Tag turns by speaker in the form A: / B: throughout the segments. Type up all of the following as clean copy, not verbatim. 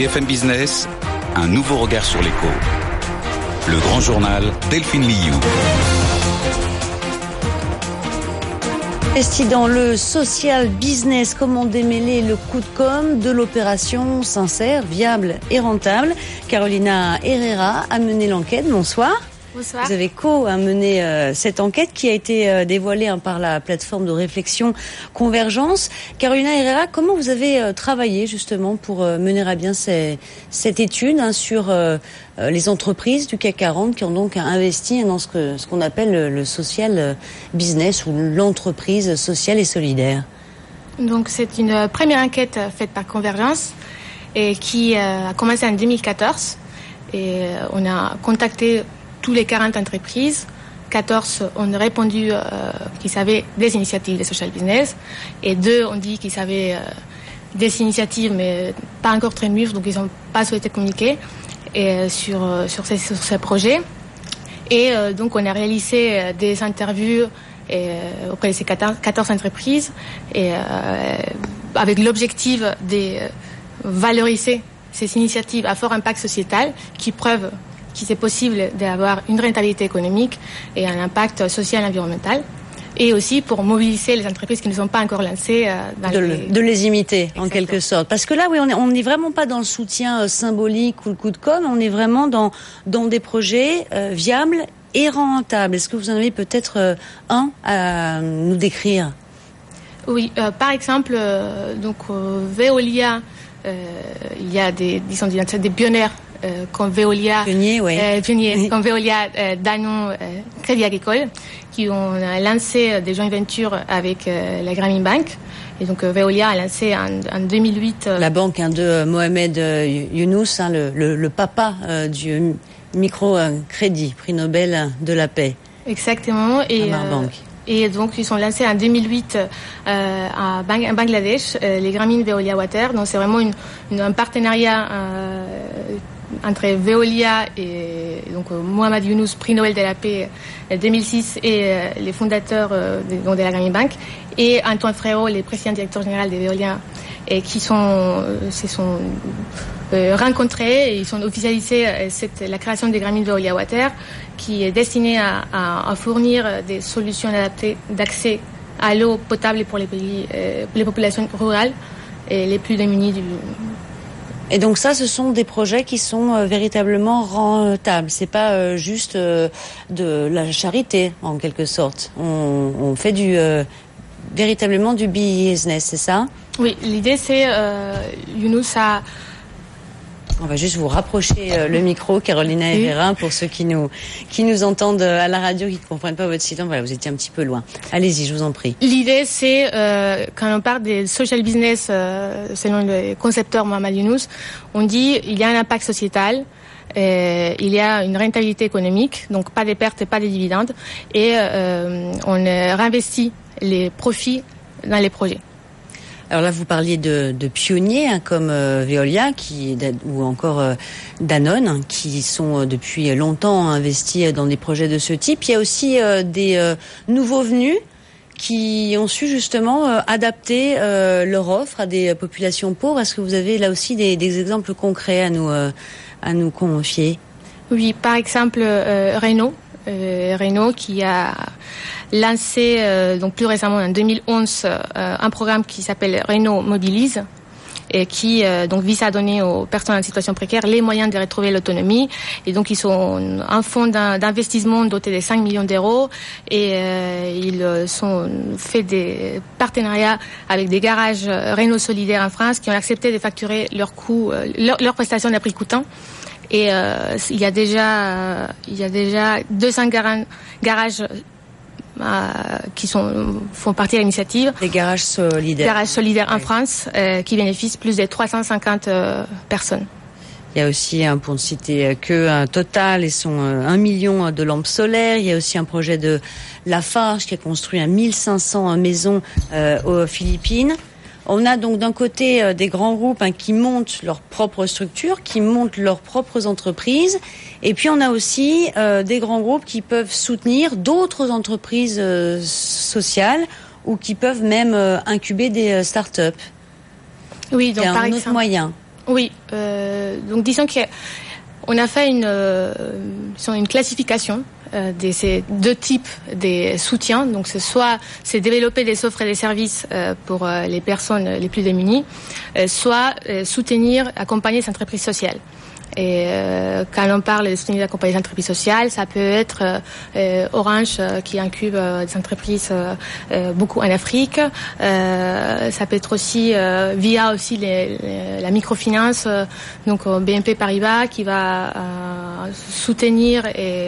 A: BFM Business, un nouveau regard sur l'éco. Le grand journal, Delphine Liu.
B: Investi dans le social business, comment démêler le coup de com' de l'opération sincère, viable et rentable. Carolina Herrera a mené l'enquête. Bonsoir.
C: Bonsoir.
B: Vous avez co-mené cette enquête qui a été dévoilée par la plateforme de réflexion Convergence. Carolina Herrera, comment vous avez travaillé justement pour mener à bien cette étude sur les entreprises du CAC 40 qui ont donc investi dans ce qu'on appelle le social business ou l'entreprise sociale et solidaire?
C: Donc c'est une première enquête faite par Convergence et qui a commencé en 2014 et on a contacté tous les 40 entreprises. 14 ont répondu qu'ils avaient des initiatives de social business et 2 ont dit qu'ils avaient des initiatives mais pas encore très mûres, donc ils n'ont pas souhaité communiquer sur ces projets. Et donc on a réalisé des interviews auprès de ces 14 entreprises et avec l'objectif de valoriser ces initiatives à fort impact sociétal qui prouvent qu'il c'est possible d'avoir une rentabilité économique et un impact social et environnemental, et aussi pour mobiliser les entreprises qui ne sont pas encore lancées.
B: De les imiter. Exactement. En quelque sorte. Parce que là, oui, on n'est vraiment pas dans le soutien symbolique ou le coup de com', on est vraiment dans des projets viables et rentables. Est-ce que vous en avez peut-être un à nous décrire?
C: Oui, par exemple, Veolia, il y a des pionniers comme Veolia, comme Veolia, Danone, Crédit Agricole, qui ont lancé des joint ventures avec la Grameen Bank. Et donc Veolia a lancé en 2008
B: la banque de Mohamed Younous, le papa du microcrédit, prix Nobel de la paix.
C: Exactement. Et donc ils sont lancés en 2008 à Bangladesh, les Grameen Veolia Water. Donc c'est vraiment un partenariat entre Veolia et donc Mohamed Younous, prix Nobel de la paix 2006, et les fondateurs de la Grameen Bank, et Antoine Frérot, le président directeur général de Veolia, et qui se sont rencontrés et ils ont officialisé la création des Grameen Veolia Water, qui est destinée à fournir des solutions adaptées d'accès à l'eau potable pour les populations rurales et les plus démunies du.
B: Et donc ça, ce sont des projets qui sont véritablement rentables. C'est pas juste de la charité, en quelque sorte. On fait véritablement du business, c'est ça? Oui,
C: l'idée c'est Younous a.
B: On va juste vous rapprocher le micro, Carolina Herrera, pour ceux qui nous entendent à la radio, qui ne comprennent pas votre site. Voilà, vous étiez un petit peu loin. Allez-y, je vous en prie.
C: L'idée, c'est, quand on parle des social business, selon le concepteur Mohamed Younous, on dit il y a un impact sociétal, il y a une rentabilité économique, donc pas de pertes et pas de dividendes, et on réinvestit les profits dans les projets.
B: Alors là, vous parliez de pionniers comme Veolia ou encore Danone, qui sont depuis longtemps investis dans des projets de ce type. Il y a aussi des nouveaux venus qui ont su justement adapter leur offre à des populations pauvres. Est-ce que vous avez là aussi des exemples concrets à nous confier?
C: Oui, par exemple Renault qui a lancé donc plus récemment en 2011 un programme qui s'appelle Renault Mobilise et qui donc vise à donner aux personnes en situation précaire les moyens de retrouver l'autonomie. Et donc ils sont un fonds d'investissement doté de 5 millions d'euros et ils sont fait des partenariats avec des garages Renault solidaires en France qui ont accepté de facturer leurs coûts, leurs prestations à prix coûtant. Et il y a déjà 200 garages qui font partie de l'initiative.
B: Des garages solidaires.
C: Garages solidaires en France qui bénéficient plus de 350 personnes.
B: Il y a aussi, pour ne citer que Total et son 1 million de lampes solaires. Il y a aussi un projet de Lafarge qui a construit 1500 maisons aux Philippines. On a donc d'un côté des grands groupes qui montent leurs propres structures, qui montent leurs propres entreprises. Et puis on a aussi des grands groupes qui peuvent soutenir d'autres entreprises sociales ou qui peuvent même incuber des start-up.
C: Oui, donc
B: par exemple, autre moyen.
C: Oui, donc disons qu'on a fait une classification de ces deux types de soutiens. Donc c'est développer des offres et des services pour les personnes les plus démunies, soit soutenir, accompagner ces entreprises sociales. Et quand on parle de soutenir la compagnie d'entreprise sociale, ça peut être Orange qui incube des entreprises beaucoup en Afrique. Ça peut être aussi via aussi la microfinance, donc BNP Paribas qui va soutenir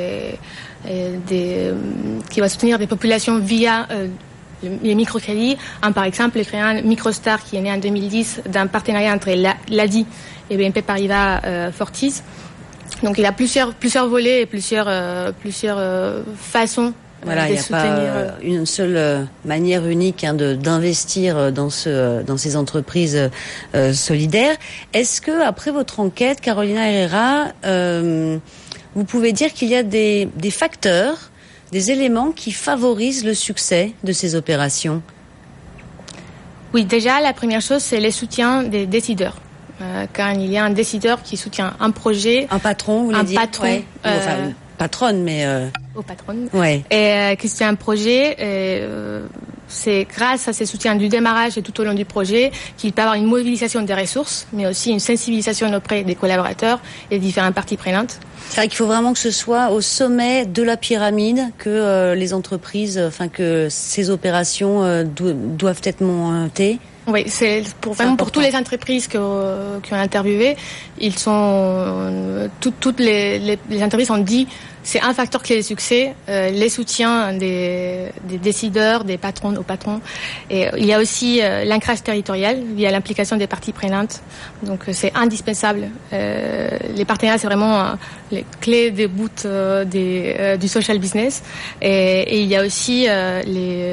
C: qui va soutenir des populations via les microcrédits. Par exemple, créer un Microstar qui est né en 2010 d'un partenariat entre l'ADI et BNP Paribas Fortis. Donc il y a plusieurs volets et plusieurs façons
B: voilà,
C: de soutenir.
B: Il n'y a pas une seule manière unique d'investir dans ces entreprises solidaires. Est-ce que après votre enquête, Carolina Herrera, vous pouvez dire qu'il y a des facteurs, des éléments qui favorisent le succès de ces opérations?
C: Oui, déjà la première chose, c'est le soutien des décideurs. Quand il y a un décideur qui soutient un projet,
B: un patron, vous voulez dire?
C: Patron,
B: ouais. Enfin, une patronne, mais
C: au patron,
B: ouais.
C: Et qui soutient un projet. C'est grâce à ces soutiens du démarrage et tout au long du projet qu'il peut y avoir une mobilisation des ressources, mais aussi une sensibilisation auprès des collaborateurs et des différentes parties prenantes.
B: C'est vrai qu'il faut vraiment que ce soit au sommet de la pyramide que les entreprises, que ces opérations doivent être montées.
C: Oui, c'est pour toutes les entreprises qui ont interviewé, ils sont toutes les entreprises ont dit c'est un facteur clé de succès, les soutiens des décideurs, des patrons aux patrons. Et il y a aussi l'ancrage territorial via l'implication des parties prenantes. Donc c'est indispensable. Les partenariats, c'est vraiment les clés des bouts du social business. Et il y a aussi la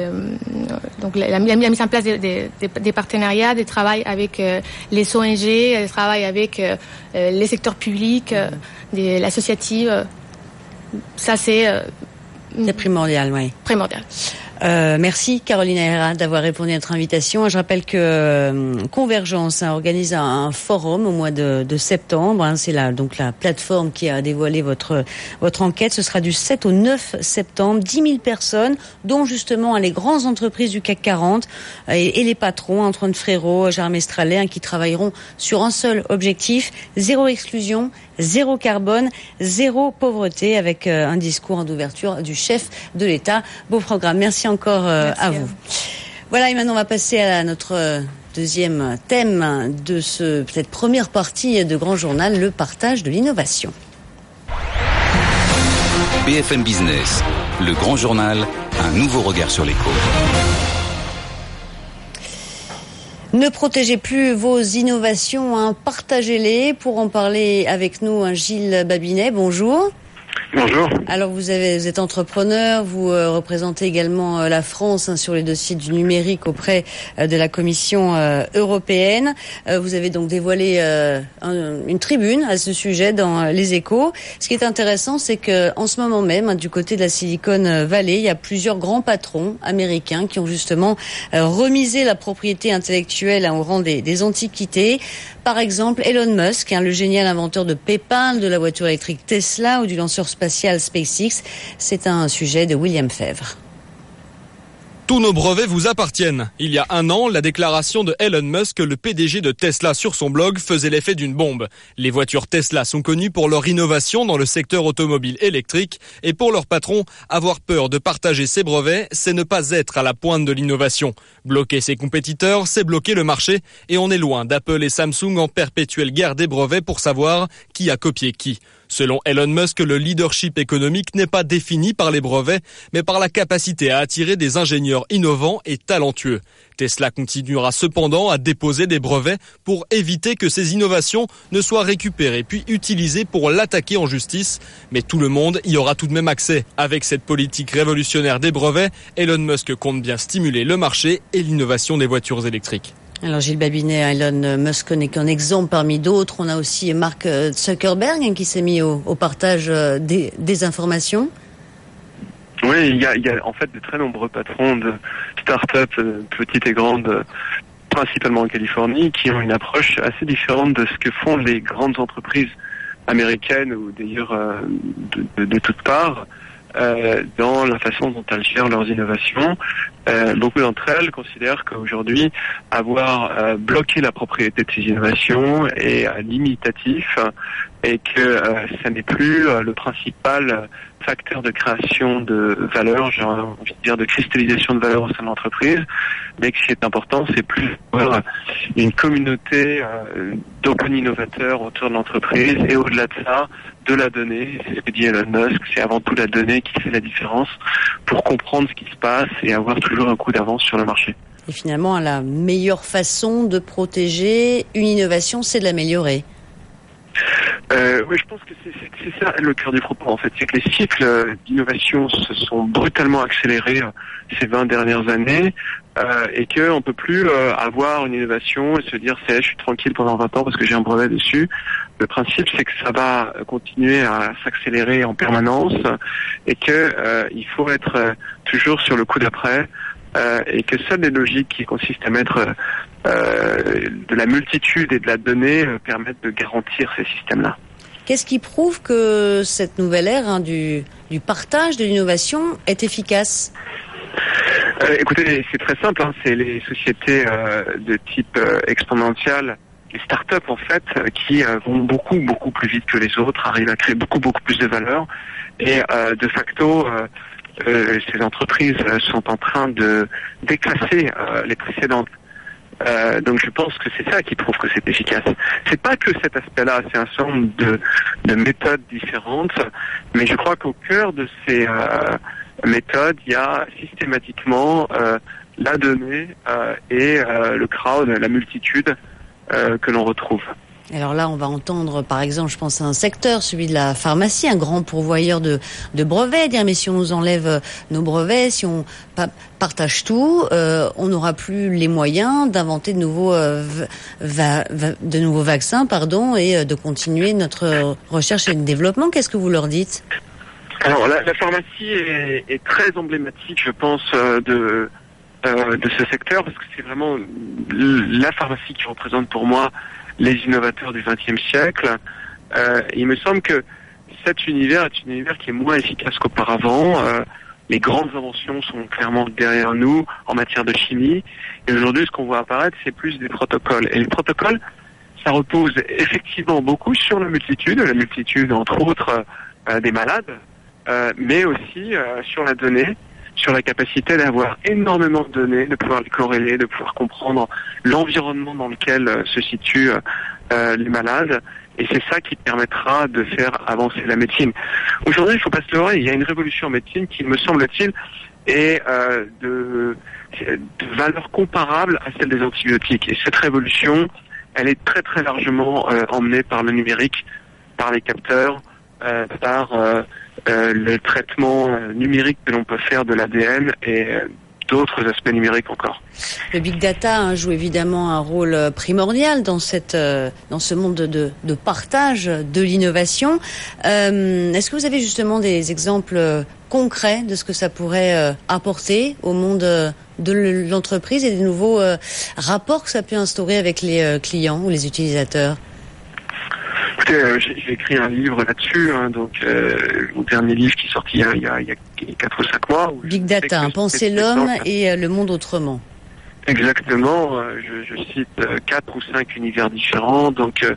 C: mise en place des partenariats, des travails avec les ONG, des travails avec les secteurs publics, l'associative. Ça, c'est
B: primordial, oui.
C: Primordial.
B: Merci Carolina Herrera d'avoir répondu à notre invitation. Je rappelle que Convergence organise un forum au mois de septembre. C'est la plateforme qui a dévoilé votre enquête. Ce sera du 7 au 9 septembre. 10 000 personnes, dont justement les grandes entreprises du CAC 40 et les patrons, Antoine Frérot, Gérard Mestralet, qui travailleront sur un seul objectif, 0 exclusion, 0 carbone, 0 pauvreté, avec un discours d'ouverture du chef de l'État. Beau programme. Merci encore à vous. Voilà, et maintenant on va passer à notre deuxième thème de cette première partie de Grand Journal, le partage de l'innovation.
A: BFM Business, le Grand Journal, un nouveau regard sur l'éco.
B: Ne protégez plus vos innovations, partagez-les. Pour en parler avec nous, Gilles Babinet, bonjour.
D: Bonjour.
B: Alors vous êtes entrepreneur, vous représentez également la France sur les dossiers du numérique auprès de la Commission européenne. Vous avez donc dévoilé une tribune à ce sujet dans Les Échos. Ce qui est intéressant, c'est que en ce moment même, du côté de la Silicon Valley, il y a plusieurs grands patrons américains qui ont justement remisé la propriété intellectuelle au rang des antiquités. Par exemple, Elon Musk, le génial inventeur de PayPal, de la voiture électrique Tesla ou du lanceur spatial SpaceX. C'est un sujet de William Febvre.
E: Tous nos brevets vous appartiennent. Il y a un an, la déclaration de Elon Musk, le PDG de Tesla, sur son blog faisait l'effet d'une bombe. Les voitures Tesla sont connues pour leur innovation dans le secteur automobile électrique et pour leur patron, avoir peur de partager ses brevets, c'est ne pas être à la pointe de l'innovation. Bloquer ses compétiteurs, c'est bloquer le marché et on est loin d'Apple et Samsung en perpétuelle guerre des brevets pour savoir qui a copié qui. Selon Elon Musk, le leadership économique n'est pas défini par les brevets, mais par la capacité à attirer des ingénieurs innovants et talentueux. Tesla continuera cependant à déposer des brevets pour éviter que ces innovations ne soient récupérées puis utilisées pour l'attaquer en justice. Mais tout le monde y aura tout de même accès. Avec cette politique révolutionnaire des brevets, Elon Musk compte bien stimuler le marché et l'innovation des voitures électriques.
B: Alors Gilles Babinet, Elon Musk n'est qu'un exemple parmi d'autres. On a aussi Mark Zuckerberg qui s'est mis au partage des informations.
D: Oui, il y a en fait de très nombreux patrons de start-up, petites et grandes, principalement en Californie, qui ont une approche assez différente de ce que font les grandes entreprises américaines ou d'ailleurs de toutes parts dans la façon dont elles gèrent leurs innovations. Beaucoup d'entre elles considèrent qu'aujourd'hui, avoir bloqué la propriété de ces innovations est limitatif et que ça n'est plus le principal facteur de création de valeur, j'ai envie de dire de cristallisation de valeur au sein de l'entreprise, mais que ce qui est important, c'est plus d'avoir une communauté d'open innovateurs autour de l'entreprise et au-delà de ça, de la donnée. C'est ce que dit Elon Musk, c'est avant tout la donnée qui fait la différence pour comprendre ce qui se passe et avoir toujours un coup d'avance sur le marché.
B: Et finalement, la meilleure façon de protéger une innovation, c'est de l'améliorer.
D: Oui, je pense que c'est ça le cœur du propos en fait, c'est que les cycles d'innovation se sont brutalement accélérés ces 20 dernières années et qu'on peut plus avoir une innovation et se dire je suis tranquille pendant 20 ans parce que j'ai un brevet dessus. Le principe c'est que ça va continuer à s'accélérer en permanence et que il faut être toujours sur le coup d'après. Et que seules les logiques qui consistent à mettre de la multitude et de la donnée permettent de garantir ces systèmes-là.
B: Qu'est-ce qui prouve que cette nouvelle ère du partage de l'innovation est efficace ?
D: Écoutez, c'est très simple, c'est les sociétés de type exponentiel, les startups en fait, qui vont beaucoup plus vite que les autres, arrivent à créer beaucoup plus de valeur et de facto ces entreprises sont en train de déclasser les précédentes. Donc je pense que c'est ça qui prouve que c'est efficace. C'est pas que cet aspect-là, c'est un certain nombre de méthodes différentes, mais je crois qu'au cœur de ces méthodes, il y a systématiquement la donnée et le crowd, la multitude que l'on retrouve.
B: Alors là, on va entendre, par exemple, je pense à un secteur, celui de la pharmacie, un grand pourvoyeur de brevets, dire mais si on nous enlève nos brevets, si on partage tout, on n'aura plus les moyens d'inventer de nouveaux vaccins, et de continuer notre recherche et développement. Qu'est-ce que vous leur dites ?
D: Alors la pharmacie est très emblématique, je pense, de ce secteur parce que c'est vraiment la pharmacie qui représente pour moi les innovateurs du XXe siècle. Il me semble que cet univers est un univers qui est moins efficace qu'auparavant. Les grandes inventions sont clairement derrière nous en matière de chimie. Et aujourd'hui, ce qu'on voit apparaître, c'est plus des protocoles. Et les protocoles, ça repose effectivement beaucoup sur la multitude entre autres des malades, mais aussi sur la donnée, sur la capacité d'avoir énormément de données, de pouvoir les corréler, de pouvoir comprendre l'environnement dans lequel se situent les malades. Et c'est ça qui permettra de faire avancer la médecine. Aujourd'hui, il ne faut pas se leurrer, il y a une révolution en médecine qui, me semble-t-il, est de valeur comparable à celle des antibiotiques. Et cette révolution, elle est très très largement emmenée par le numérique, par les capteurs, par le traitement numérique que l'on peut faire de l'ADN et d'autres aspects numériques encore.
B: Le big data joue évidemment un rôle primordial dans ce monde de partage de l'innovation. Est-ce que vous avez justement des exemples concrets de ce que ça pourrait apporter au monde de l'entreprise et des nouveaux rapports que ça peut instaurer avec les clients ou les utilisateurs ?
D: Écoutez, j'ai écrit un livre là-dessus, mon dernier livre qui est sorti il y a 4 ou 5 mois.
B: Big Data, penser l'homme et le monde autrement.
D: Exactement, je cite 4 ou 5 univers différents,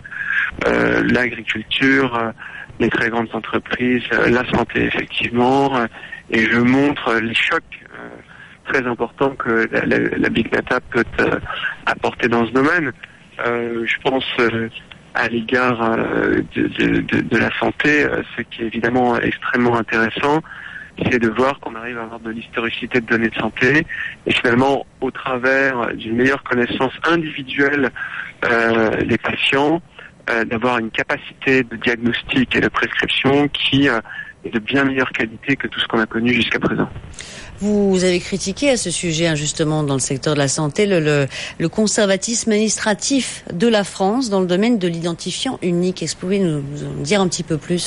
D: l'agriculture, les très grandes entreprises, la santé effectivement, et je montre les chocs très importants que la Big Data peut apporter dans ce domaine. Je pense à l'égard de la santé, ce qui est évidemment extrêmement intéressant, c'est de voir qu'on arrive à avoir de l'historicité de données de santé et finalement au travers d'une meilleure connaissance individuelle des patients, d'avoir une capacité de diagnostic et de prescription qui est de bien meilleure qualité que tout ce qu'on a connu jusqu'à présent.
B: Vous avez critiqué à ce sujet, justement, dans le secteur de la santé, le conservatisme administratif de la France dans le domaine de l'identifiant unique. Est-ce que vous pouvez nous en dire un petit peu plus ?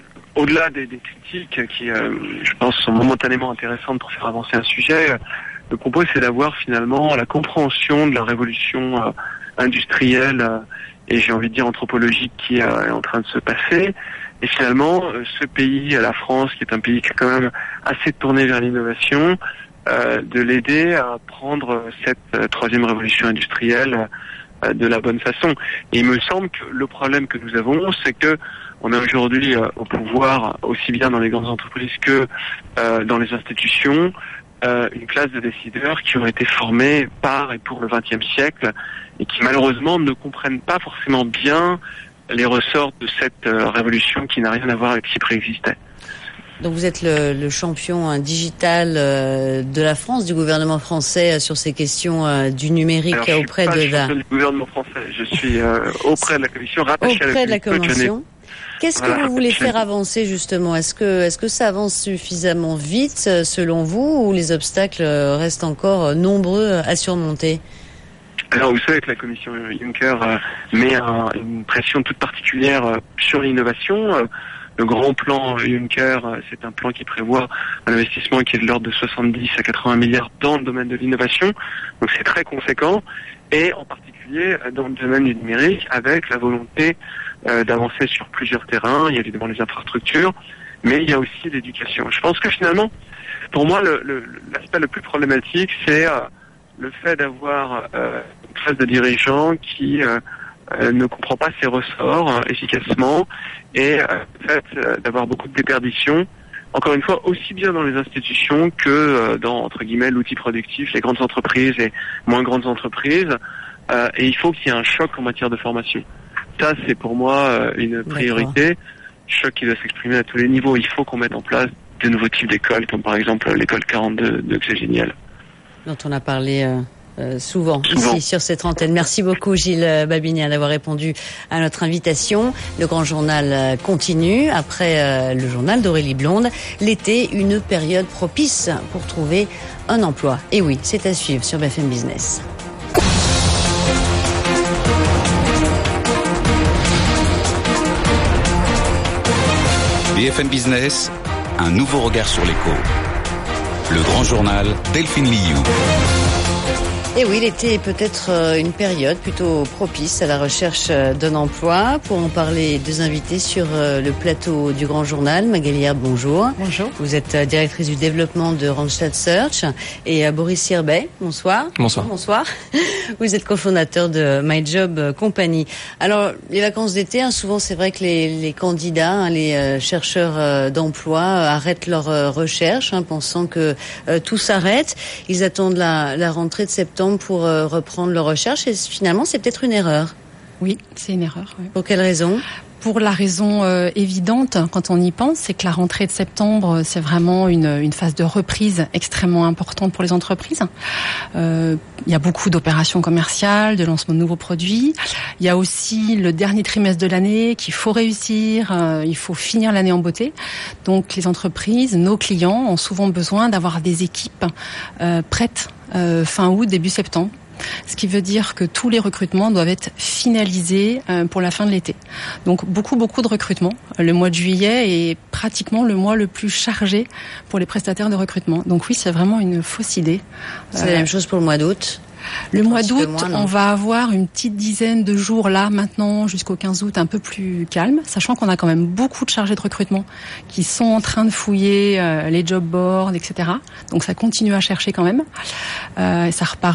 B: Au-delà des critiques qui, je pense, sont momentanément intéressantes pour faire avancer un sujet,
D: Le propos, c'est d'avoir finalement la compréhension de la révolution industrielle et j'ai envie de dire anthropologique qui est en train de se passer. Et finalement, ce pays, la France, qui est un pays qui est quand même assez tourné vers l'innovation, de l'aider à prendre cette troisième révolution industrielle de la bonne façon. Et il me semble que le problème que nous avons, c'est que on a aujourd'hui au pouvoir, aussi bien dans les grandes entreprises que dans les institutions, une classe de décideurs qui ont été formés par et pour le XXe siècle et qui malheureusement ne comprennent pas forcément bien les ressorts de cette révolution qui n'a rien à voir avec ce qui préexistait.
B: Donc vous êtes le champion digital de la France, du gouvernement français sur ces questions du numérique.
D: Alors,
B: auprès
D: je suis
B: de
D: pas le gouvernement français, je suis auprès de la Commission, rattaché
B: auprès
D: à
B: de la Commission. Qu'est-ce que vous voulez faire avancer justement ? Est-ce que ça avance suffisamment vite selon vous ou les obstacles restent encore nombreux à surmonter ?
D: Alors vous savez que la commission Juncker met une pression toute particulière sur l'innovation. Le grand plan Juncker, c'est un plan qui prévoit un investissement qui est de l'ordre de 70 à 80 milliards dans le domaine de l'innovation. Donc c'est très conséquent et en particulier dans le domaine du numérique avec la volonté d'avancer sur plusieurs terrains. Il y a évidemment les infrastructures, mais il y a aussi l'éducation. Je pense que finalement, pour moi, l'aspect le plus problématique, c'est le fait d'avoir une classe de dirigeants qui ne comprend pas ses ressorts efficacement et le fait d'avoir beaucoup de déperditions, encore une fois, aussi bien dans les institutions que dans, entre guillemets, l'outil productif, les grandes entreprises et moins grandes entreprises. Et il faut qu'il y ait un choc en matière de formation. Ça, c'est pour moi une priorité. Choc qui doit s'exprimer à tous les niveaux. Il faut qu'on mette en place de nouveaux types d'écoles, comme par exemple l'école 42 de Xégénial.
B: Dont on a parlé souvent ici sur cette antenne. Merci beaucoup Gilles Babinian d'avoir répondu à notre invitation. Le grand journal continue après le journal d'Aurélie Blonde. L'été, une période propice pour trouver un emploi. Et oui, c'est à suivre sur BFM Business.
A: BFM Business, un nouveau regard sur l'écho. Le grand journal, Delphine Liu.
B: Et oui, l'été est peut-être une période plutôt propice à la recherche d'un emploi. Pour en parler, deux invités sur le plateau du Grand Journal. Magali Herbe, bonjour.
F: Bonjour.
B: Vous êtes directrice du développement de Randstad Search. Et Boris Sirbet, bonsoir.
E: Bonsoir.
B: Bonsoir. Vous êtes cofondateur de My Job Company. Alors, les vacances d'été, souvent c'est vrai que les candidats, les chercheurs d'emploi arrêtent leur recherche, pensant que tout s'arrête. Ils attendent la rentrée de septembre pour reprendre leur recherche et finalement c'est peut-être une erreur.
F: Oui, c'est une erreur. Oui.
B: Pour quelle raison ?
F: Pour la raison évidente, quand on y pense, c'est que la rentrée de septembre, c'est vraiment une phase de reprise extrêmement importante pour les entreprises. Il y a beaucoup d'opérations commerciales, de lancement de nouveaux produits. Il y a aussi le dernier trimestre de l'année qu'il faut réussir, il faut finir l'année en beauté. Donc les entreprises, nos clients ont souvent besoin d'avoir des équipes prêtes fin août, début septembre. Ce qui veut dire que tous les recrutements doivent être finalisés pour la fin de l'été. Donc beaucoup de recrutements. Le mois de juillet est pratiquement le mois le plus chargé pour les prestataires de recrutement. Donc oui, c'est vraiment une fausse idée.
B: C'est la même chose pour le mois d'août ?
F: Le mois d'août, on va avoir une petite dizaine de jours là maintenant jusqu'au 15 août un peu plus calme, sachant qu'on a quand même beaucoup de chargés de recrutement qui sont en train de fouiller les job boards, etc. Donc ça continue à chercher quand même. Et ça repart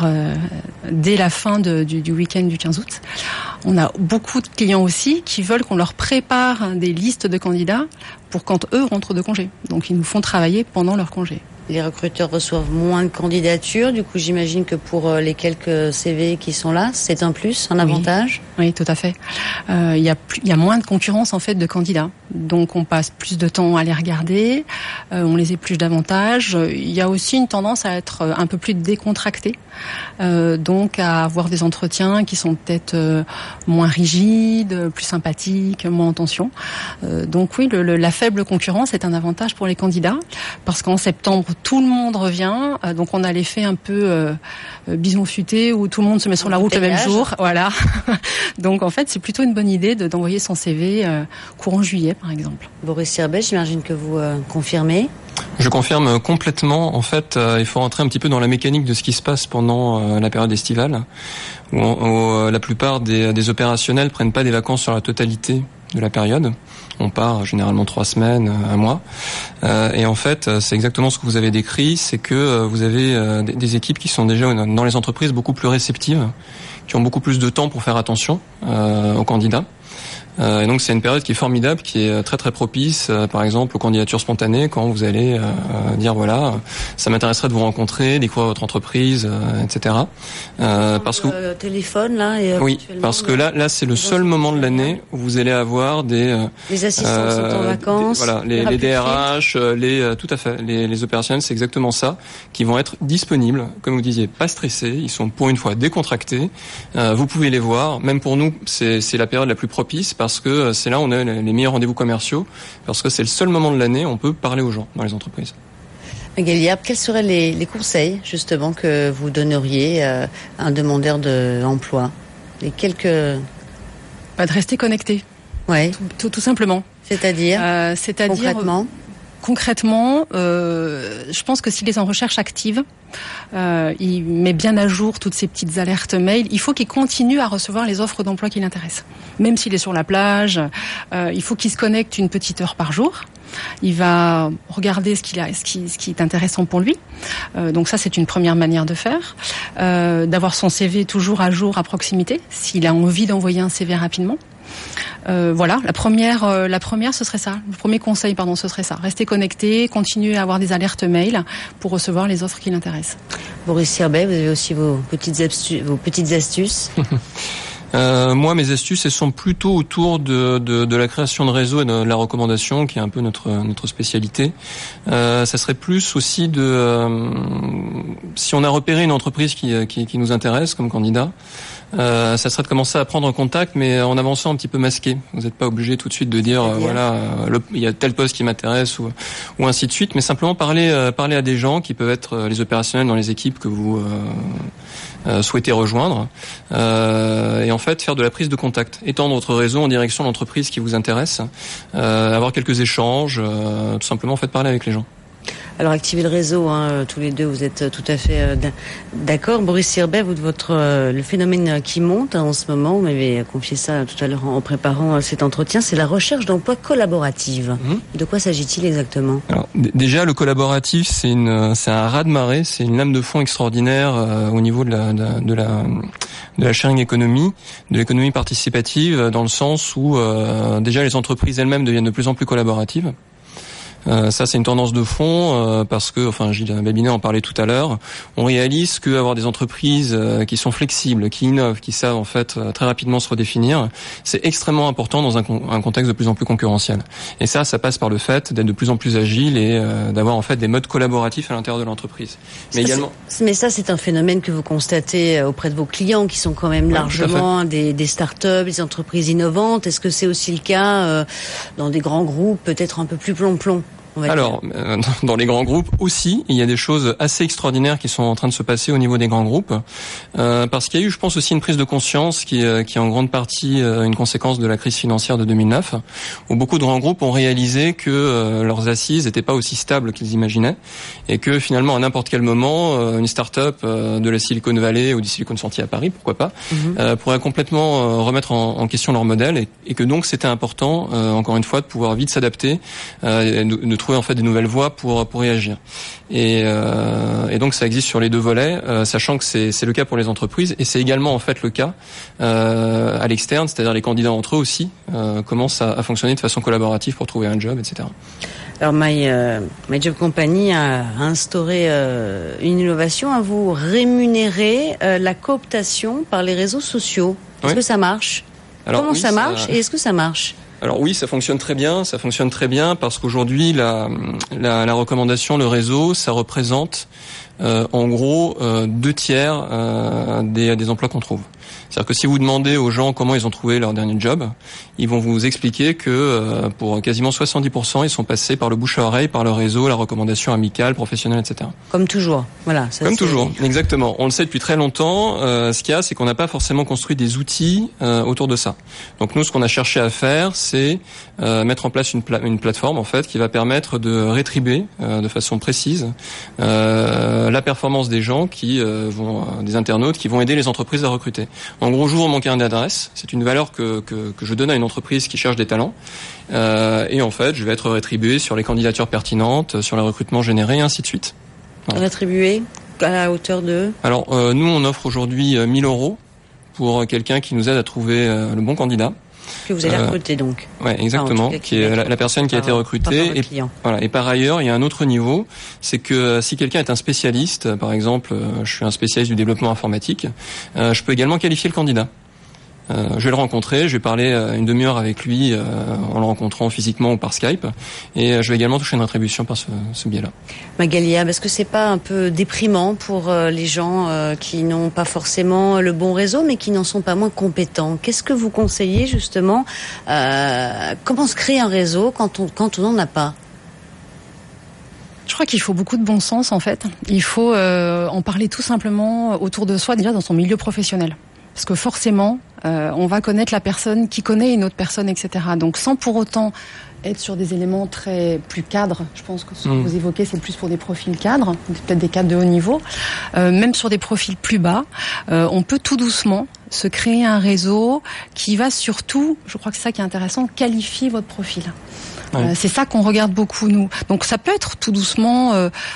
F: dès la fin du week-end du 15 août. On a beaucoup de clients aussi qui veulent qu'on leur prépare des listes de candidats pour quand eux rentrent de congé. Donc ils nous font travailler pendant leur congé.
B: Les recruteurs reçoivent moins de candidatures. Du coup, j'imagine que pour les quelques CV qui sont là, c'est un plus, un avantage.
F: Oui, tout à fait. Il y a moins de concurrence en fait de candidats. Donc on passe plus de temps à les regarder, on les épluche davantage. Il y a aussi une tendance à être un peu plus décontracté, donc à avoir des entretiens qui sont peut-être moins rigides, plus sympathiques, moins en tension. Donc oui, la faible concurrence est un avantage pour les candidats parce qu'en septembre, tout le monde revient. Donc on a l'effet un peu bison futé où tout le monde se met sur la route le même jour. Voilà. Donc en fait, c'est plutôt une bonne idée d'envoyer son CV courant juillet, par exemple.
B: Boris Sirbet, j'imagine que vous confirmez.
G: Je confirme complètement. En fait, il faut rentrer un petit peu dans la mécanique de ce qui se passe pendant la période estivale, où la plupart des opérationnels prennent pas des vacances sur la totalité de la période. On part généralement 3 semaines, 1 mois. Et en fait, c'est exactement ce que vous avez décrit, c'est que vous avez des équipes qui sont déjà dans les entreprises beaucoup plus réceptives, qui ont beaucoup plus de temps pour faire attention aux candidats. Et donc c'est une période qui est formidable, qui est très très propice, par exemple aux candidatures spontanées, quand vous allez dire voilà, ça m'intéresserait de vous rencontrer, découvrir votre entreprise, etc. Parce que
B: téléphone là. Et
G: oui, parce que là c'est le seul moment de l'année où vous allez avoir les
B: assistants sont en vacances.
G: Voilà, les DRH, tout à fait, les opérationnels, c'est exactement ça, qui vont être disponibles, comme vous disiez, pas stressés, ils sont pour une fois décontractés. Vous pouvez les voir. Même pour nous, c'est la période la plus propice. Parce que c'est là où on a les meilleurs rendez-vous commerciaux, parce que c'est le seul moment de l'année où on peut parler aux gens dans les entreprises.
B: Magali Herbe, quels seraient les conseils justement que vous donneriez à un demandeur d'emploi? Les quelques...
F: De rester connecté.
B: Ouais.
F: Tout simplement.
B: C'est-à-dire
F: Concrètement, je pense que s'il est en recherche active, il met bien à jour toutes ces petites alertes mail. Il faut qu'il continue à recevoir les offres d'emploi qui l'intéressent. Même s'il est sur la plage, il faut qu'il se connecte une petite heure par jour. Il va regarder ce qui est intéressant pour lui. Donc ça, c'est une première manière de faire. D'avoir son CV toujours à jour, à proximité, s'il a envie d'envoyer un CV rapidement. Voilà, la première, ce serait ça. Le premier conseil, ce serait ça. Rester connecté, continuer à avoir des alertes mail pour recevoir les offres qui l'intéressent.
B: Boris Sirbet, vous avez aussi vos petites astuces.
G: Moi, mes astuces, elles sont plutôt autour de la création de réseau et de la recommandation, qui est un peu notre spécialité. Ça serait plus aussi si on a repéré une entreprise qui nous intéresse comme candidat, ça serait de commencer à prendre contact, mais en avançant un petit peu masqué. Vous n'êtes pas obligé tout de suite de dire il y a tel poste qui m'intéresse ou ainsi de suite, mais simplement parler à des gens qui peuvent être les opérationnels dans les équipes que vous souhaitez rejoindre, et en fait faire de la prise de contact, étendre votre réseau en direction de l'entreprise qui vous intéresse, avoir quelques échanges, tout simplement parler avec les gens.
B: Alors activer le réseau, tous les deux, vous êtes tout à fait d'accord. Boris Sirbet, le phénomène qui monte en ce moment, vous m'avez confié ça tout à l'heure en préparant cet entretien, c'est la recherche d'emploi collaborative. De quoi s'agit-il exactement? Alors,
G: déjà, le collaboratif, c'est un raz-de-marée, c'est une lame de fond extraordinaire au niveau de la sharing economy, de l'économie participative, dans le sens où déjà les entreprises elles-mêmes deviennent de plus en plus collaboratives. Ça, c'est une tendance de fond parce que, Gilles Babinet en parlait tout à l'heure, on réalise qu'avoir des entreprises qui sont flexibles, qui innovent, qui savent très rapidement se redéfinir, c'est extrêmement important dans un contexte de plus en plus concurrentiel. Et ça passe par le fait d'être de plus en plus agile et d'avoir des modes collaboratifs à l'intérieur de l'entreprise.
B: Mais ça, c'est un phénomène que vous constatez auprès de vos clients qui sont quand même largement des startups, des entreprises innovantes. Est-ce que c'est aussi le cas dans des grands groupes, peut-être un peu plus plomb-plomb?
G: Alors, dans les grands groupes aussi, il y a des choses assez extraordinaires qui sont en train de se passer au niveau des grands groupes, parce qu'il y a eu, je pense, aussi une prise de conscience qui est en grande partie une conséquence de la crise financière de 2009, où beaucoup de grands groupes ont réalisé que leurs assises n'étaient pas aussi stables qu'ils imaginaient, et que finalement, à n'importe quel moment, une start-up de la Silicon Valley ou du Silicon Sentier à Paris, pourquoi pas, pourrait complètement remettre en question leur modèle, et que donc c'était important, encore une fois, de pouvoir vite s'adapter, de trouver des nouvelles voies pour réagir. Et donc ça existe sur les deux volets, sachant que c'est le cas pour les entreprises et c'est également le cas à l'externe, c'est-à-dire les candidats entre eux aussi commencent à fonctionner de façon collaborative pour trouver un job, etc.
B: Alors My Job Company a instauré une innovation, vous rémunérer la cooptation par les réseaux sociaux. Est-ce que ça marche? Comment ça marche et est-ce que ça marche?
G: Alors oui, ça fonctionne très bien parce qu'aujourd'hui la recommandation, le réseau, ça représente en gros 2/3 des emplois qu'on trouve. C'est-à-dire que si vous demandez aux gens comment ils ont trouvé leur dernier job, ils vont vous expliquer que pour quasiment 70%, ils sont passés par le bouche à oreille, par le réseau, la recommandation amicale, professionnelle, etc.
B: Comme toujours, voilà. Ça,
G: comme toujours, exactement. On le sait depuis très longtemps. Ce qu'il y a, c'est qu'on n'a pas forcément construit des outils autour de ça. Donc nous, ce qu'on a cherché à faire, c'est mettre en place une plateforme en fait qui va permettre de rétribuer de façon précise la performance des gens qui des internautes qui vont aider les entreprises à recruter. En gros, j'ouvre mon carnet d'adresse. C'est une valeur que je donne à une entreprise qui cherche des talents. Et en fait, je vais être rétribué sur les candidatures pertinentes, sur les recrutements générés, et ainsi de suite. Voilà.
B: Rétribué à la hauteur de...
G: Alors, nous, on offre aujourd'hui 1 000 € pour quelqu'un qui nous aide à trouver le bon candidat.
B: Que vous allez recruter donc.
G: Ouais, exactement. Qui est la personne qui a été recrutée. Et par ailleurs, il y a un autre niveau, c'est que si quelqu'un est un spécialiste, par exemple, je suis un spécialiste du développement informatique, je peux également qualifier le candidat. Je vais le rencontrer, je vais parler une demi-heure avec lui en le rencontrant physiquement ou par Skype, et je vais également toucher une rétribution par ce biais-là.
B: Magali, est-ce que c'est pas un peu déprimant pour les gens qui n'ont pas forcément le bon réseau, mais qui n'en sont pas moins compétents? Qu'est-ce que vous conseillez justement? Comment se créer un réseau quand on n'en a pas?
F: Je crois qu'il faut beaucoup de bon sens en fait. Il faut en parler tout simplement autour de soi, déjà dans son milieu professionnel. Parce que forcément, on va connaître la personne qui connaît une autre personne, etc. Donc sans pour autant être sur des éléments plus cadres. Je pense que ce que vous évoquez, c'est plus pour des profils cadres, peut-être des cadres de haut niveau. Même sur des profils plus bas, on peut tout doucement se créer un réseau qui va surtout, je crois que c'est ça qui est intéressant, qualifier votre profil. C'est ça qu'on regarde beaucoup, nous. Donc ça peut être tout doucement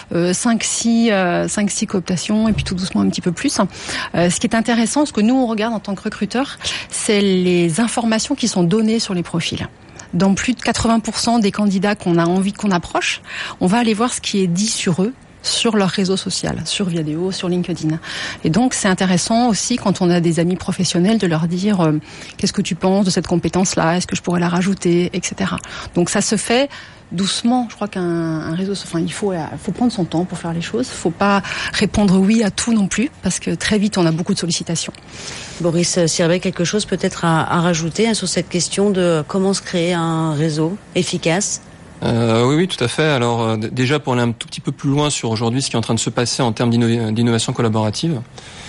F: 5-6 cooptations et puis tout doucement un petit peu plus. Ce qui est intéressant, ce que nous on regarde en tant que recruteurs, c'est les informations qui sont données sur les profils. Dans plus de 80% des candidats qu'on a envie qu'on approche, on va aller voir ce qui est dit sur eux, sur leur réseau social, sur Viadeo, sur LinkedIn. Et donc, c'est intéressant aussi, quand on a des amis professionnels, de leur dire qu'est-ce que tu penses de cette compétence-là, est-ce que je pourrais la rajouter, etc. Donc, ça se fait doucement. Je crois qu'un réseau, il faut prendre son temps pour faire les choses. Il faut pas répondre oui à tout non plus, parce que très vite, on a beaucoup de sollicitations.
B: Boris Sirbet, quelque chose peut-être à rajouter sur cette question de comment se créer un réseau efficace?
G: Oui, tout à fait. Alors déjà pour aller un tout petit peu plus loin sur aujourd'hui ce qui est en train de se passer en termes d'innovation collaborative.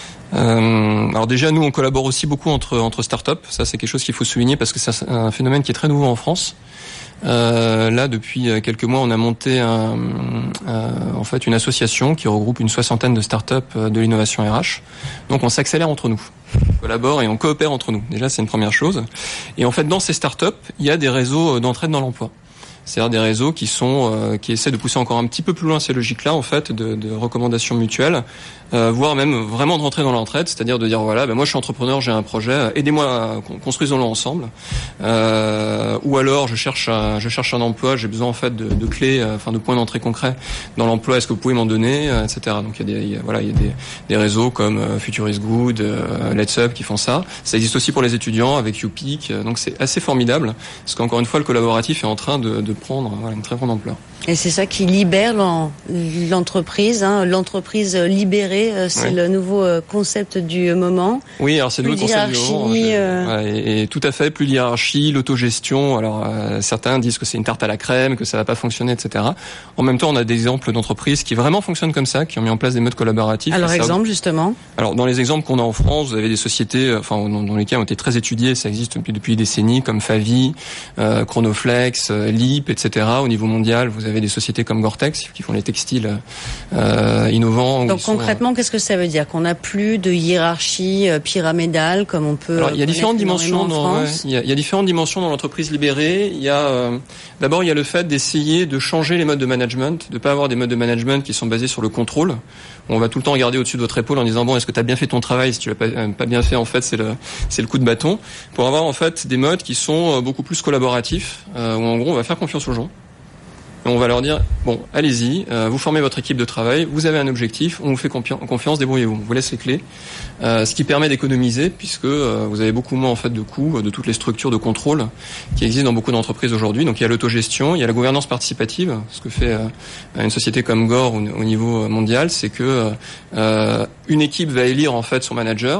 G: Alors déjà nous on collabore aussi beaucoup entre startups. Ça c'est quelque chose qu'il faut souligner parce que c'est un phénomène qui est très nouveau en France. Là depuis quelques mois on a monté en fait une association qui regroupe une 60aine de startups de l'innovation RH. Donc on s'accélère entre nous. On collabore et on coopère entre nous. Déjà c'est une première chose. Et en fait dans ces startups il y a des réseaux d'entraide dans l'emploi. C'est-à-dire des réseaux qui essaient de pousser encore un petit peu plus loin ces logiques-là, en fait, de recommandations mutuelles, voire même vraiment de rentrer dans l'entraide, c'est-à-dire de dire voilà, moi je suis entrepreneur, j'ai un projet, aidez-moi, construisons-le ensemble. Ou alors je cherche un emploi, j'ai besoin en fait de clés, de points d'entrée concrets dans l'emploi, est-ce que vous pouvez m'en donner, etc. Donc il y a des réseaux comme Future is Good, Let's Up qui font ça. Ça existe aussi pour les étudiants avec YouPeak, donc c'est assez formidable, parce qu'encore une fois le collaboratif est en train de prendre une très grande ampleur.
B: Et c'est ça qui libère l'entreprise, l'entreprise libérée, c'est le nouveau concept du moment.
G: Oui, alors c'est le nouveau concept du moment. Et tout à fait, plus d'hiérarchie, l'autogestion. Alors certains disent que c'est une tarte à la crème, que ça va pas fonctionner, etc. En même temps, on a des exemples d'entreprises qui vraiment fonctionnent comme ça, qui ont mis en place des modes collaboratifs.
B: Alors exemple justement. Alors
G: dans les exemples qu'on a en France, vous avez des sociétés, dans lesquelles ont été très étudiées, ça existe depuis des décennies, comme Favi, Chronoflex, Lip, etc. Au niveau mondial, vous avez des sociétés comme Gore-Tex qui font les textiles innovants.
B: Donc concrètement, qu'est-ce que ça veut dire? Qu'on n'a plus de hiérarchie pyramidale comme on peut.
G: Alors il y a différentes dimensions il y a différentes dimensions dans l'entreprise libérée. Il y a d'abord il y a le fait d'essayer de changer les modes de management, de pas avoir des modes de management qui sont basés sur le contrôle. On va tout le temps regarder au-dessus de votre épaule en disant est-ce que tu as bien fait ton travail? Si tu l'as pas bien fait, en fait c'est le coup de bâton. Pour avoir en fait des modes qui sont beaucoup plus collaboratifs, où en gros on va faire confiance aux gens. On va leur dire, allez-y, vous formez votre équipe de travail, vous avez un objectif, on vous fait confiance, débrouillez-vous, on vous laisse les clés. Ce qui permet d'économiser, puisque vous avez beaucoup moins en fait de coûts de toutes les structures de contrôle qui existent dans beaucoup d'entreprises aujourd'hui. Donc il y a l'autogestion, il y a la gouvernance participative. Ce que fait une société comme Gore au niveau mondial, c'est que une équipe va élire en fait son manager.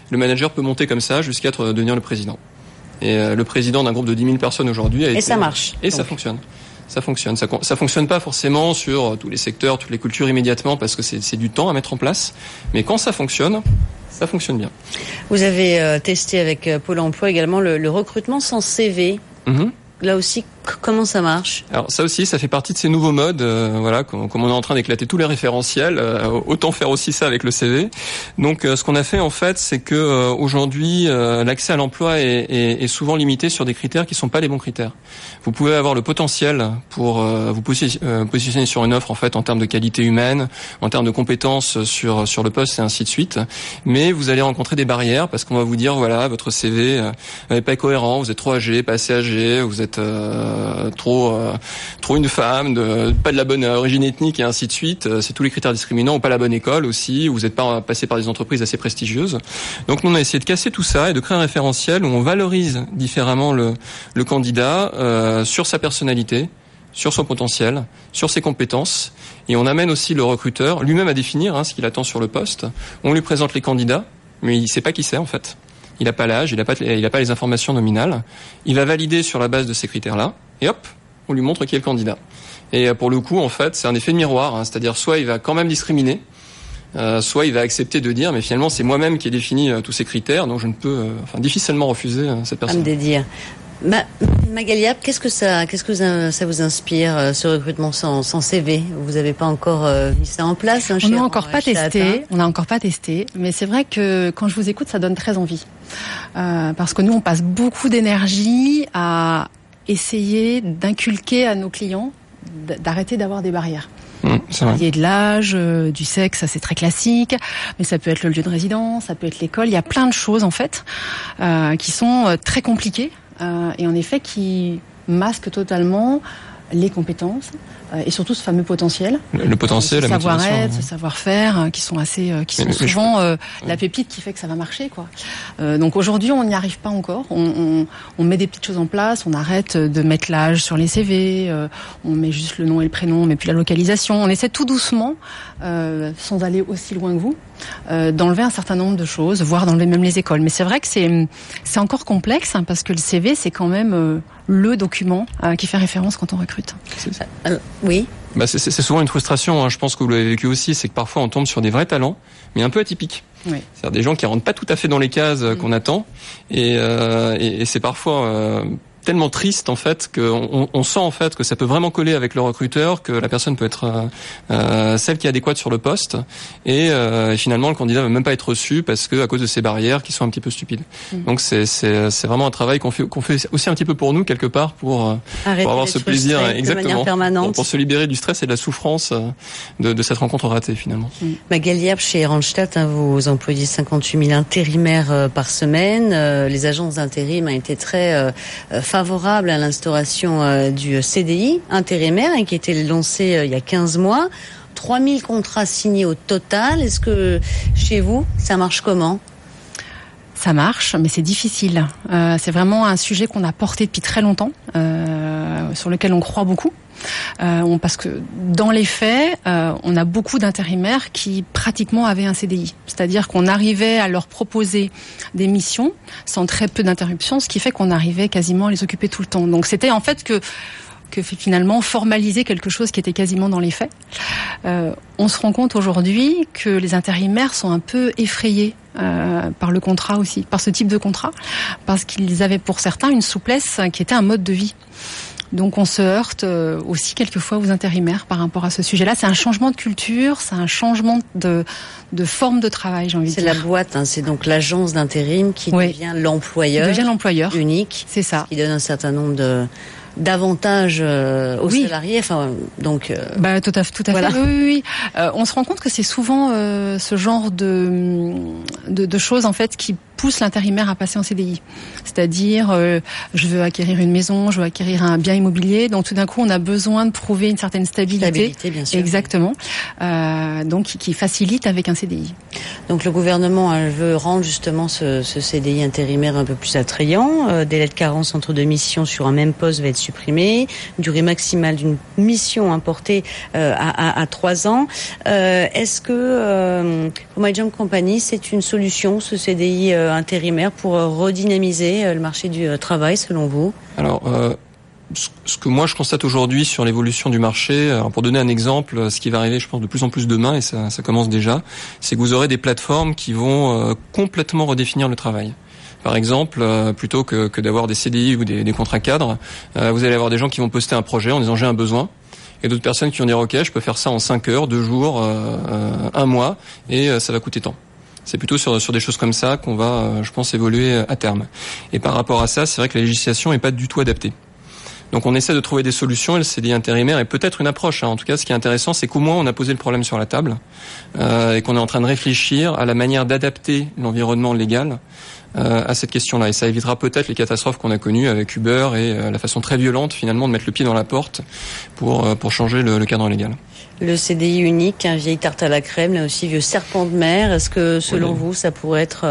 G: Le manager peut monter comme ça jusqu'à devenir le président. Et le président d'un groupe de 10 000 personnes aujourd'hui a été...
B: Et ça marche.
G: Et ça fonctionne. Ça fonctionne. Ça fonctionne pas forcément sur tous les secteurs, toutes les cultures immédiatement parce que c'est du temps à mettre en place. Mais quand ça fonctionne bien.
B: Vous avez testé avec Pôle emploi également le recrutement sans CV.
G: Mm-hmm.
B: Là aussi, comment ça marche ?
G: Alors ça aussi, ça fait partie de ces nouveaux modes. Voilà, comme on est en train d'éclater tous les référentiels, autant faire aussi ça avec le CV. Donc, ce qu'on a fait en fait, c'est que aujourd'hui, l'accès à l'emploi est souvent limité sur des critères qui sont pas les bons critères. Vous pouvez avoir le potentiel pour vous positionner sur une offre en fait en termes de qualité humaine, en termes de compétences sur le poste et ainsi de suite. Mais vous allez rencontrer des barrières parce qu'on va vous dire voilà, votre CV n'est pas cohérent, vous êtes trop âgé, pas assez âgé, vous êtes trop une femme, pas de la bonne origine ethnique et ainsi de suite. C'est tous les critères discriminants, ou pas la bonne école aussi, vous n'êtes pas passé par des entreprises assez prestigieuses. Donc nous on a essayé de casser tout ça et de créer un référentiel où on valorise différemment le candidat sur sa personnalité, sur son potentiel, sur ses compétences, et on amène aussi le recruteur lui-même à définir ce qu'il attend sur le poste. On lui présente les candidats, mais il sait pas qui c'est en fait. Il n'a pas l'âge, il n'a pas les informations nominales. Il va valider sur la base de ces critères-là, et hop, on lui montre qui est le candidat. Et pour le coup, en fait, c'est un effet de miroir, c'est-à-dire soit il va quand même discriminer, soit il va accepter de dire, mais finalement, c'est moi-même qui ai défini tous ces critères, donc je ne peux difficilement refuser cette personne.
B: À me dédire. Magali App, qu'est-ce que ça vous inspire, ce recrutement sans CV ? Vous n'avez pas encore mis ça en place,
F: On n'a encore pas testé, mais c'est vrai que quand je vous écoute, ça donne très envie. Parce que nous, on passe beaucoup d'énergie à essayer d'inculquer à nos clients d'arrêter d'avoir des barrières. Il y a de l'âge, du sexe, ça c'est très classique, mais ça peut être le lieu de résidence, ça peut être l'école. Il y a plein de choses en fait qui sont très compliquées. Et en effet qui masque totalement les compétences et surtout ce fameux potentiel.
G: Le potentiel, la motivation.
F: Savoir-être, ce savoir-faire qui sont souvent la pépite qui fait que ça va marcher, quoi. Donc aujourd'hui, on n'y arrive pas encore. On met des petites choses en place, on arrête de mettre l'âge sur les CV, on met juste le nom et le prénom, mais puis la localisation. On essaie tout doucement, sans aller aussi loin que vous, d'enlever un certain nombre de choses, voire d'enlever même les écoles. Mais c'est vrai que c'est encore complexe parce que le CV, c'est quand même le document qui fait référence quand on recrute.
B: Oui.
G: C'est souvent une frustration, je pense que vous l'avez vécu aussi, c'est que parfois on tombe sur des vrais talents, mais un peu atypiques.
F: Oui.
G: C'est-à-dire des gens qui rentrent pas tout à fait dans les cases qu'on attend, et c'est parfois tellement triste en fait qu'on sent en fait que ça peut vraiment coller avec le recruteur, que la personne peut être celle qui est adéquate sur le poste, et finalement le candidat va même pas être reçu parce que à cause de ces barrières qui sont un petit peu stupides. Donc c'est vraiment un travail qu'on fait aussi un petit peu pour nous quelque part pour avoir ce plaisir exactement, pour se libérer du stress et de la souffrance de cette rencontre ratée finalement.
B: Magali App, chez Randstad, vous employez 58 000 intérimaires par semaine. Les agences d'intérim ont été très favorable à l'instauration du CDI intérimaire qui a été lancé il y a 15 mois. 3000 contrats signés au total. Est-ce que chez vous, ça marche comment ?
F: Ça marche, mais c'est difficile. C'est vraiment un sujet qu'on a porté depuis très longtemps, sur lequel on croit beaucoup. Parce que dans les faits, on a beaucoup d'intérimaires qui pratiquement avaient un CDI. C'est-à-dire qu'on arrivait à leur proposer des missions sans très peu d'interruptions, ce qui fait qu'on arrivait quasiment à les occuper tout le temps. Donc c'était en fait que finalement formaliser quelque chose qui était quasiment dans les faits. On se rend compte aujourd'hui que les intérimaires sont un peu effrayés par le contrat aussi, par ce type de contrat, parce qu'ils avaient pour certains une souplesse qui était un mode de vie. Donc on se heurte aussi quelquefois aux intérimaires par rapport à ce sujet-là. C'est un changement de culture, c'est un changement de forme de travail, j'ai envie de dire.
B: C'est la boîte, c'est donc l'agence d'intérim qui devient l'employeur unique.
F: C'est ça.
B: Qui donne un certain nombre d'avantages aux salariés.
F: Tout à fait.
B: Voilà.
F: Oui. On se rend compte que c'est souvent ce genre de choses en fait qui pousse l'intérimaire à passer en CDI. C'est-à-dire, je veux acquérir une maison, je veux acquérir un bien immobilier, donc tout d'un coup, on a besoin de prouver une certaine stabilité.
B: Bien sûr.
F: Exactement. Donc, qui facilite avec un CDI.
B: Donc, le gouvernement veut rendre justement ce CDI intérimaire un peu plus attrayant. Délai de carence entre deux missions sur un même poste va être supprimé. Durée maximale d'une mission importée à 3 ans. Est-ce que pour My Jump Company, c'est une solution, ce CDI intérimaire, pour redynamiser le marché du travail, selon vous?
G: Alors, ce que moi je constate aujourd'hui sur l'évolution du marché, alors pour donner un exemple, ce qui va arriver, je pense, de plus en plus demain, et ça commence déjà, c'est que vous aurez des plateformes qui vont complètement redéfinir le travail. Par exemple, plutôt que d'avoir des CDI ou des contrats cadres, vous allez avoir des gens qui vont poster un projet en disant j'ai un besoin, et d'autres personnes qui vont dire ok, je peux faire ça en 5 heures, 2 jours, 1 mois, et ça va coûter tant. C'est plutôt sur des choses comme ça qu'on va, je pense, évoluer à terme. Et par rapport à ça, c'est vrai que la législation n'est pas du tout adaptée. Donc on essaie de trouver des solutions, et le CDI intérimaire est peut-être une approche. En tout cas, ce qui est intéressant, c'est qu'au moins on a posé le problème sur la table et qu'on est en train de réfléchir à la manière d'adapter l'environnement légal à cette question-là. Et ça évitera peut-être les catastrophes qu'on a connues avec Uber et la façon très violente finalement de mettre le pied dans la porte pour changer le cadre légal.
B: Le CDI unique, un vieille tarte à la crème, là aussi vieux serpent de mer. Est-ce que selon vous, ça pourrait être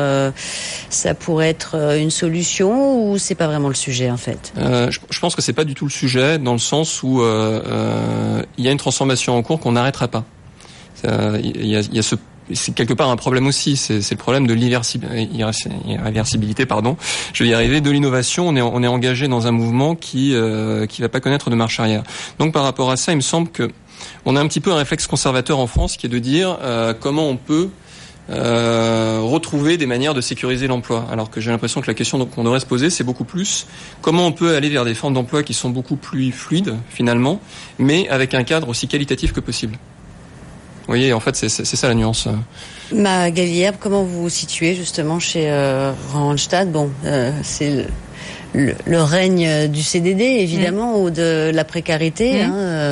B: une solution, ou c'est pas vraiment le sujet en fait?
G: Je pense que c'est pas du tout le sujet, dans le sens où il y a une transformation en cours qu'on n'arrêtera pas. Il y a c'est quelque part un problème aussi, c'est le problème de l'irréversibilité, je vais y arriver, de l'innovation. On est engagé dans un mouvement qui va pas connaître de marche arrière. Donc par rapport à ça, il me semble que on a un petit peu un réflexe conservateur en France qui est de dire comment on peut retrouver des manières de sécuriser l'emploi. Alors que j'ai l'impression que la question qu'on devrait se poser, c'est beaucoup plus comment on peut aller vers des formes d'emploi qui sont beaucoup plus fluides finalement, mais avec un cadre aussi qualitatif que possible. Vous voyez, en fait, c'est ça la nuance.
B: Magali Herbe, comment vous vous situez justement chez Randstad? Bon, c'est le règne du CDD, évidemment, ou de la précarité.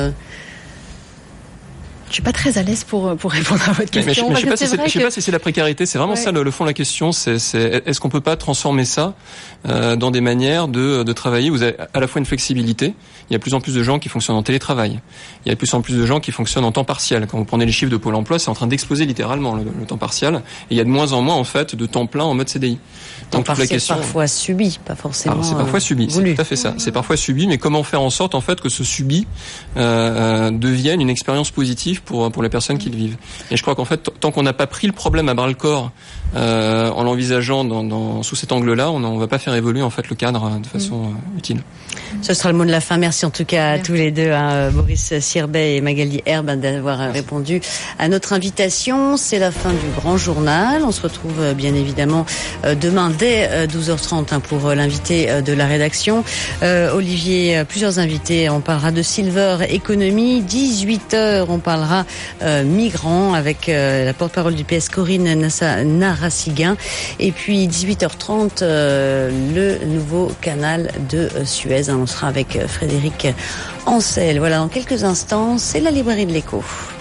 F: Je suis pas très à l'aise pour répondre à votre question.
G: Mais je sais pas si c'est la précarité. C'est vraiment ça le fond de la question. C'est est-ce qu'on peut pas transformer ça dans des manières de travailler? Vous avez à la fois une flexibilité. Il y a de plus en plus de gens qui fonctionnent en télétravail. Il y a de plus en plus de gens qui fonctionnent en temps partiel. Quand vous prenez les chiffres de Pôle emploi, c'est en train d'exploser littéralement le temps partiel. Et il y a de moins en moins en fait de temps plein en mode CDI.
B: Donc toute la question, parfois subi, pas forcément.
G: Alors, c'est parfois subi, c'est tout à fait ça. C'est parfois subi, mais comment faire en sorte en fait que ce subi devienne une expérience positive pour les personnes qui le vivent. Et je crois qu'en fait, tant qu'on n'a pas pris le problème à bras le corps en l'envisageant sous cet angle-là, on va pas faire évoluer en fait le cadre de façon utile.
B: Ce sera le mot de la fin. Merci en tout cas à tous les deux, Boris Sirbet et Magali Herbe, d'avoir répondu à notre invitation. C'est la fin du Grand Journal. On se retrouve bien évidemment demain dès 12h30 pour l'invité de la rédaction. Olivier, plusieurs invités. On parlera de Silver Economy. 18h, on parlera migrants avec la porte-parole du PS, Corinne Narassiguin. Et puis 18h30, le nouveau canal de Suez. On sera avec Frédéric Ancel. Voilà, dans quelques instants, c'est la librairie de l'Écho.